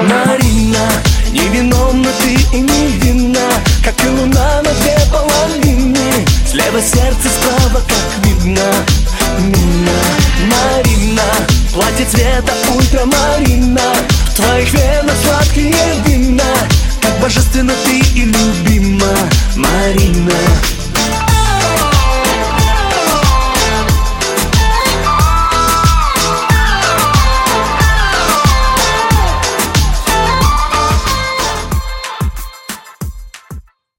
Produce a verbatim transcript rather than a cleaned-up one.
Марина, невиновна ты и невинна, как и луна на две половины. Слева сердце, справа, как видно, мина. Марина, платье цвета ультрамарина, в твоих венах сладкие